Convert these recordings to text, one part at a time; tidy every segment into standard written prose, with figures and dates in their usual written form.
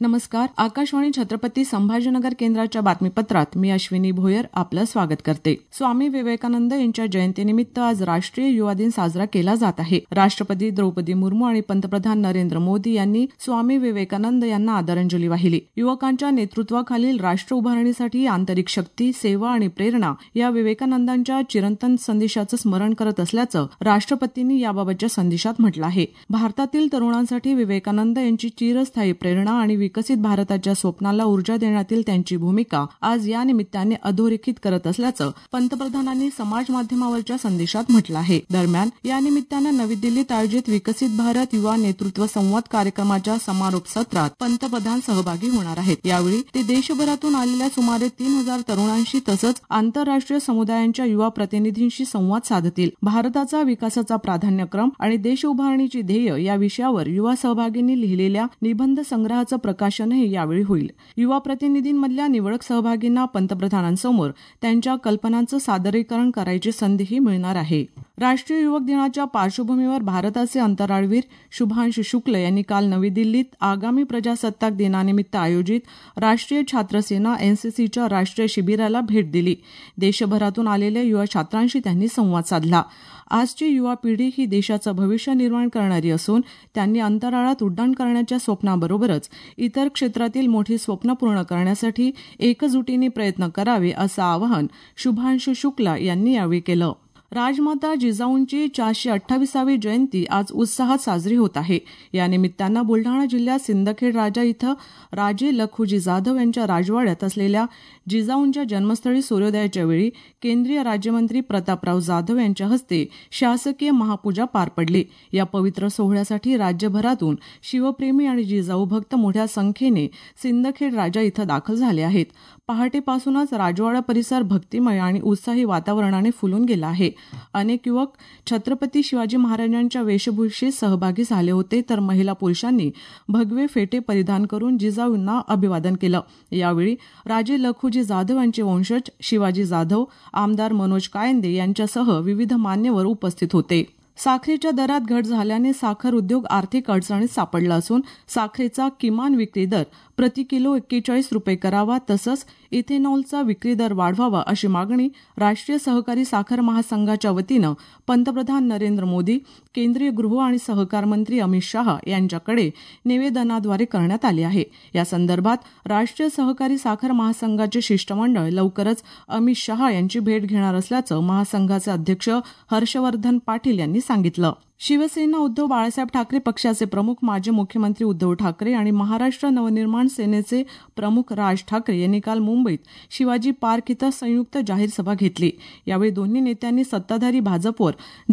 नमस्कार. आकाशवाणी छत्रपती संभाजीनगर केंद्राच्या बातमीपत्रात मी अश्विनी भोयर आपलं स्वागत करते. स्वामी विवेकानंद यांच्या जयंतीनिमित्त आज राष्ट्रीय युवा दिन साजरा केला जात आहे. राष्ट्रपती द्रौपदी मुर्मू आणि पंतप्रधान नरेंद्र मोदी यांनी स्वामी विवेकानंद यांना आदरांजली वाहिली. युवकांच्या नेतृत्वाखालील राष्ट्र उभारणीसाठी आंतरिक शक्ती, सेवा आणि प्रेरणा या विवेकानंदांच्या चिरंतन संदेशाचं स्मरण करत असल्याचं राष्ट्रपतींनी याबाबतच्या संदेशात म्हटलं आहे. भारतातील तरुणांसाठी विवेकानंद यांची चिरस्थायी प्रेरणा आणि विकसित भारताच्या स्वप्नाला ऊर्जा देण्यातील त्यांची भूमिका आज या निमित्ताने अधोरेखित करत असल्याचं पंतप्रधानांनी समाज माध्यमावरच्या संदेशात म्हटलं आहे. दरम्यान या निमित्तानं नवी दिल्लीत आयोजित विकसित भारत युवा नेतृत्व संवाद कार्यक्रमाच्या समारोप सत्रात पंतप्रधान सहभागी होणार आहेत. यावेळी ते देशभरातून आलेल्या सुमारे 3,000 तरुणांशी तसंच आंतरराष्ट्रीय समुदायांच्या युवा प्रतिनिधींशी संवाद साधतील. भारताचा विकासाचा प्राधान्यक्रम आणि देश उभारणीची ध्येय या विषयावर युवा सहभागींनी लिहिलेल्या निबंध संग्रहाचं प्रकाशनही यावेळी होईल. युवा प्रतिनिधींमधल्या निवडक सहभागींना पंतप्रधानांसमोर त्यांच्या कल्पनांचं सादरीकरण करायची संधीही मिळणार आहे. राष्ट्रीय युवक दिनाच्या पार्श्वभूमीवर भारताचे अंतराळवीर शुभांशु शुक्ल यांनी काल नवी दिल्लीत आगामी प्रजासत्ताक दिनानिमित्त आयोजित राष्ट्रीय छात्र सेना एनसीसीच्या राष्ट्रीय शिबिराला भेट दिली. देशभरातून आलेल्या युवा छात्रांशी त्यांनी संवाद साधला. आजची युवा पिढी ही देशाचं भविष्य निर्माण करणारी असून त्यांनी अंतराळात उड्डाण करण्याच्या स्वप्नाबरोबरच इतर क्षेत्रातील मोठी स्वप्न पूर्ण करण्यासाठी एकजुटीने प्रयत्न करावे असं आवाहन शुभांशु शुक्ला यांनी यावेळी केलं. राजमाता जिजाऊंची 428वी जयंती आज उत्साहात साजरी होत आहे. या निमित्तानं बुलढाणा जिल्ह्यात सिंदखेड राजा इथं राजे लखुजी जाधव यांच्या राजवाड्यात असलेल्या जिजाऊंच्या जन्मस्थळी सूर्योदयाच्या वेळी केंद्रीय राज्यमंत्री प्रतापराव जाधव यांच्या हस्ते शासकीय महापूजा पार पडली. या पवित्र सोहळ्यासाठी राज्यभरातून शिवप्रेमी आणि जिजाऊ भक्त मोठ्या संख्येने सिंदखेड राजा इथं दाखल झाले आहेत. पहाटेपासूनच राजवाडा परिसर भक्तिमय आणि उत्साही वातावरणाने फुलून गेला आहे. अनेक युवक छत्रपती शिवाजी महाराजांच्या वेशभूषेत सहभागी झाले होते, तर महिला पुरुषांनी भगवे फेटे परिधान करून जिजाऊंना अभिवादन केलं. यावेळी राजे लखुजी जाधव यांचे वंशज शिवाजी जाधव, आमदार मनोज कायंदे यांच्यासह विविध मान्यवर उपस्थित होते. साखरेच्या दरात घट झाल्याने साखर उद्योग आर्थिक अडचणीत सापडला असून साखरेचा किमान विक्री दर प्रति किलो 41 रुपये करावा तसंच इथेनॉलचा विक्री दर वाढवावा अशी मागणी राष्ट्रीय सहकारी साखर महासंघाच्या वतीनं पंतप्रधान नरेंद्र मोदी, केंद्रीय गृह आणि सहकार मंत्री अमित शहा यांच्याकडे निवेदनाद्वारे करण्यात आली आहे. या संदर्भात राष्ट्रीय सहकारी साखर महासंघाचे शिष्टमंडळ लवकरच अमित शहा यांची भेट घेणार असल्याचं महासंघाचे अध्यक्ष हर्षवर्धन पाटील यांनी सांगितलं. शिवसेना उद्धव बाळासाहेब ठाकरे पक्षाचे प्रमुख माजी मुख्यमंत्री उद्धव ठाकरे आणि महाराष्ट्र नवनिर्माण सेनेचे प्रमुख राज ठाकरे यांनी काल मुंबईत शिवाजी पार्क इथं संयुक्त जाहीर सभा घेतली. यावेळी दोन्ही नेत्यांनी सत्ताधारी भाजपवर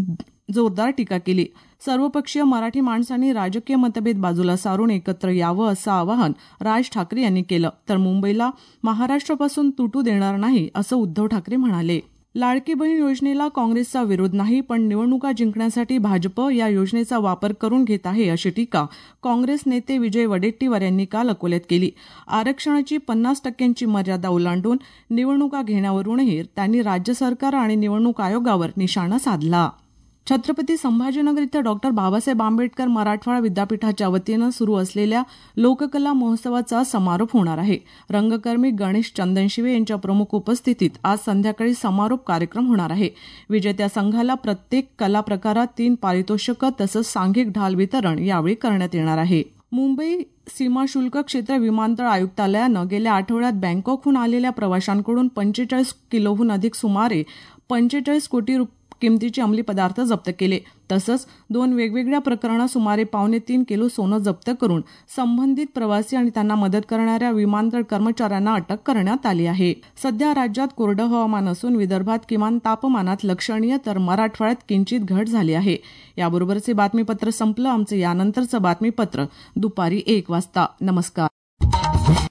जोरदार टीका केली. सर्वपक्षीय मराठी माणसांनी राजकीय मतभेद बाजूला सारून एकत्र यावं असं आवाहन राज ठाकरे यांनी केलं. तर मुंबईला महाराष्ट्रापासून तुटू देणार नाही असं उद्धव ठाकरे म्हणाले. लाडकी बहीण योजनेला काँग्रेसचा विरोध नाही, पण निवडणुका जिंकण्यासाठी भाजप या योजनेचा वापर करून घेत आहे अशी टीका काँग्रेस नेते विजय वडेट्टीवार यांनी काल अकोल्यात केली. आरक्षणाची 50% मर्यादा ओलांडून निवडणुका घेण्यावरूनही त्यांनी राज्य सरकार आणि निवडणूक आयोगावर निशाणा साधला. छत्रपती संभाजीनगर इथं डॉ. बाबासाहेब आंबेडकर मराठवाडा विद्यापीठाच्या वतीनं सुरू असलेल्या लोककला महोत्सवाचा समारोप होणार आहे. रंगकर्मी गणेश चंदनशिवे यांच्या प्रमुख उपस्थितीत आज संध्याकाळी समारोप कार्यक्रम होणार आहे. विजेत्या संघाला प्रत्येक कला प्रकारात 3 पारितोषिकं तसंच सांघिक ढाल वितरण यावेळी करण्यात येणार आहे. मुंबई सीमाशुल्क क्षेत्र विमानतळ आयुक्तालयानं गेल्या आठवड्यात बँकॉकहून आलेल्या प्रवाशांकडून 45 किलोहून अधिक सुमारे 45 कोटी किमतीचे अंमली पदार्थ जप्त केले. तसंच 2 वेगवेगळ्या प्रकरणात सुमारे 2.25 किलो सोनं जप्त करून संबंधित प्रवासी आणि त्यांना मदत करणाऱ्या विमानतळ कर्मचाऱ्यांना अटक करण्यात आली आहे. सध्या राज्यात कोरडं हवामान असून विदर्भात किमान तापमानात लक्षणीय तर मराठवाड्यात किंचित घट झाली आहे. याबरोबरचे बातमीपत्र संपलं. आमचं यानंतरचं बातमीपत्र दुपारी 1 वाजता. नमस्कार.